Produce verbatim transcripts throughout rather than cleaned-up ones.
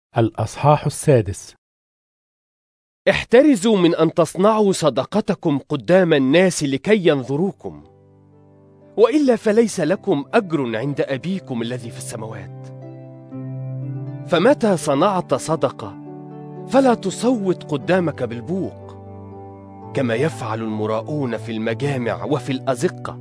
الأصحاح السادس. احترزوا من أن تصنعوا صدقتكم قدام الناس لكي ينظروكم، وإلا فليس لكم أجر عند أبيكم الذي في السماوات. فمتى صنعت صدقة فلا تصوت قدامك بالبوق كما يفعل المراؤون في المجامع وفي الأزقة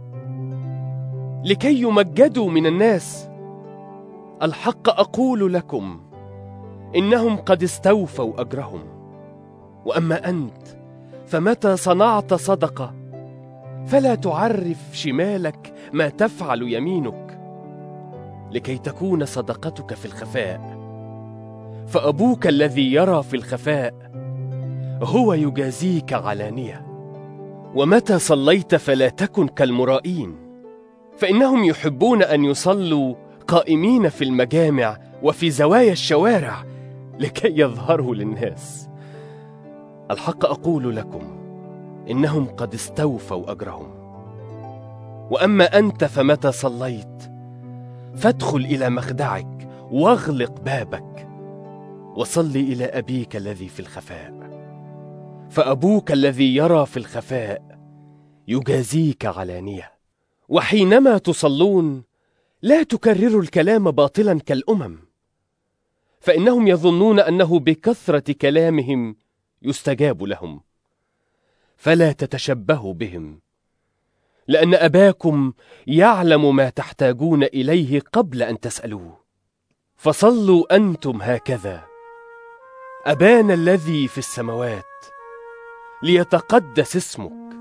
لكي يمجدوا من الناس. الحق أقول لكم إنهم قد استوفوا أجرهم. وأما أنت فمتى صنعت صدقة فلا تعرف شمالك ما تفعل يمينك، لكي تكون صدقتك في الخفاء، فأبوك الذي يرى في الخفاء هو يجازيك علانية. ومتى صليت فلا تكن كالمرائين، فإنهم يحبون أن يصلوا قائمين في المجامع وفي زوايا الشوارع لكي يظهروا للناس. الحق أقول لكم إنهم قد استوفوا أجرهم. وأما أنت فمتى صليت فادخل إلى مخدعك واغلق بابك وصل إلى أبيك الذي في الخفاء، فأبوك الذي يرى في الخفاء يجازيك علانية. وحينما تصلون لا تكرروا الكلام باطلا كالأمم، فإنهم يظنون أنه بكثرة كلامهم يستجاب لهم. فلا تتشبهوا بهم، لأن أباكم يعلم ما تحتاجون إليه قبل أن تسألوه. فصلوا أنتم هكذا: أبانا الذي في السماوات، ليتقدس اسمك،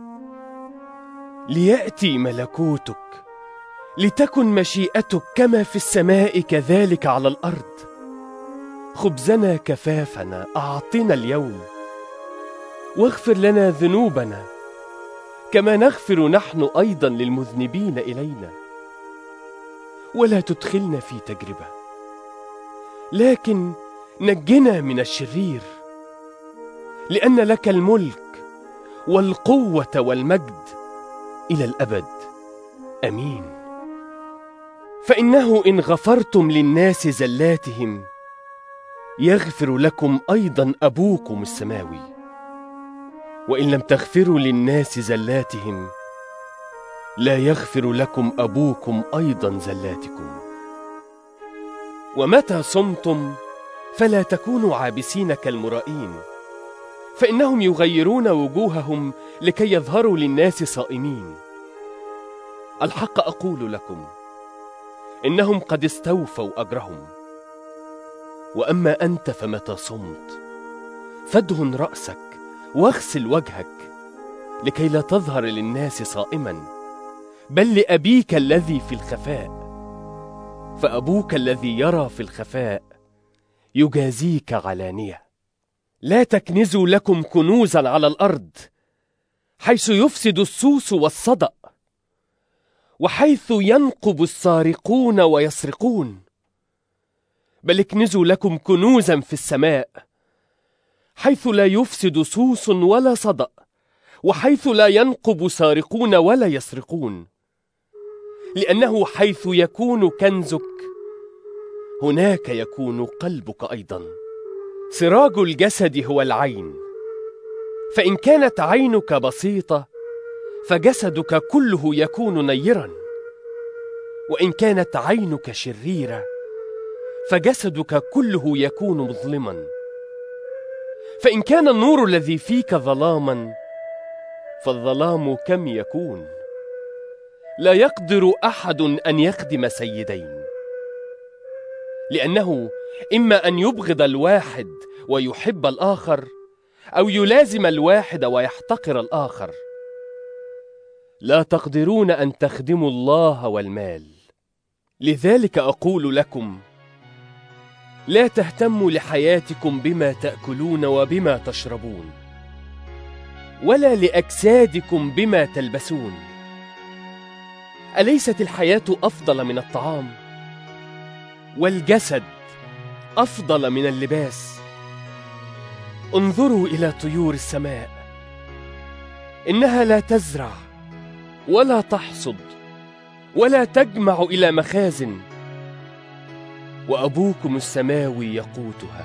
ليأتي ملكوتك، لتكن مشيئتك كما في السماء كذلك على الأرض. خبزنا كفافنا أعطنا اليوم، واغفر لنا ذنوبنا كما نغفر نحن أيضا للمذنبين إلينا، ولا تدخلنا في تجربة، لكن نجنا من الشرير، لأن لك الملك والقوة والمجد إلى الأبد. أمين. فإنه إن غفرتم للناس زلاتهم يغفر لكم أيضا أبوكم السماوي، وإن لم تغفروا للناس زلاتهم لا يغفر لكم أبوكم أيضا زلاتكم. ومتى صمتم فلا تكونوا عابسين كالمرائين، فإنهم يغيرون وجوههم لكي يظهروا للناس صائمين. الحق أقول لكم إنهم قد استوفوا أجرهم. وأما أنت فمتى صمت فادهن رأسك واغسل وجهك، لكي لا تظهر للناس صائما، بل لأبيك الذي في الخفاء، فأبوك الذي يرى في الخفاء يجازيك علانية. لا تكنزوا لكم كنوزا على الأرض، حيث يفسد السوس والصدأ، وحيث ينقب السارقون ويسرقون، بل اكنزوا لكم كنوزا في السماء، حيث لا يفسد سوس ولا صدأ، وحيث لا ينقب سارقون ولا يسرقون. لأنه حيث يكون كنزك هناك يكون قلبك أيضا. سراج الجسد هو العين، فإن كانت عينك بسيطة فجسدك كله يكون نيرا، وإن كانت عينك شريرة فجسدك كله يكون مظلما. فإن كان النور الذي فيك ظلاما فالظلام كم يكون؟ لا يقدر أحد أن يخدم سيدين، لأنه إما أن يبغض الواحد ويحب الآخر، أو يلازم الواحد ويحتقر الآخر. لا تقدرون أن تخدموا الله والمال. لذلك أقول لكم: لا تهتموا لحياتكم بما تأكلون وبما تشربون، ولا لأجسادكم بما تلبسون. أليست الحياة أفضل من الطعام، والجسد أفضل من اللباس؟ انظروا إلى طيور السماء، إنها لا تزرع ولا تحصد ولا تجمع إلى مخازن، وأبوكم السماوي يقوتها.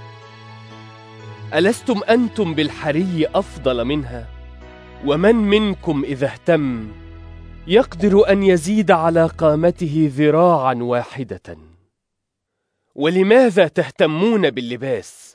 ألستم أنتم بالحري أفضل منها؟ ومن منكم إذا اهتم يقدر أن يزيد على قامته ذراعا واحدة؟ ولماذا تهتمون باللباس؟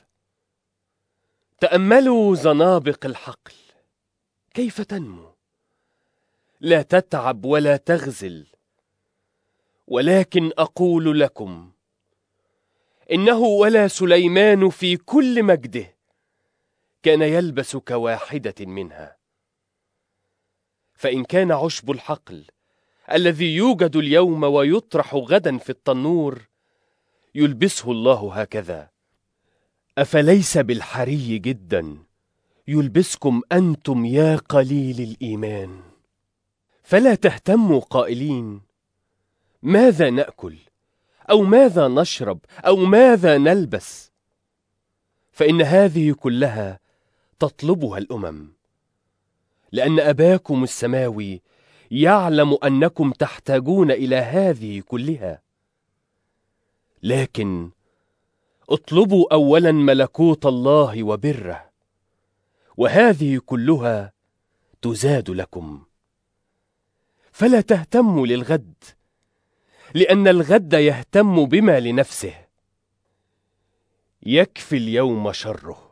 تأملوا زنابق الحقل كيف تنمو، لا تتعب ولا تغزل. ولكن أقول لكم إنه ولا سليمان في كل مجده كان يلبس كواحدة منها. فإن كان عشب الحقل الذي يوجد اليوم ويطرح غدا في التنور يلبسه الله هكذا، أفليس بالحري جدا يلبسكم أنتم يا قليل الإيمان؟ فلا تهتموا قائلين ماذا نأكل أو ماذا نشرب أو ماذا نلبس، فإن هذه كلها تطلبها الأمم، لأن أباكم السماوي يعلم أنكم تحتاجون إلى هذه كلها. لكن اطلبوا أولا ملكوت الله وبره، وهذه كلها تزاد لكم. فلا تهتموا للغد، لأن الغد يهتم بما لنفسه. يكفي اليوم شره.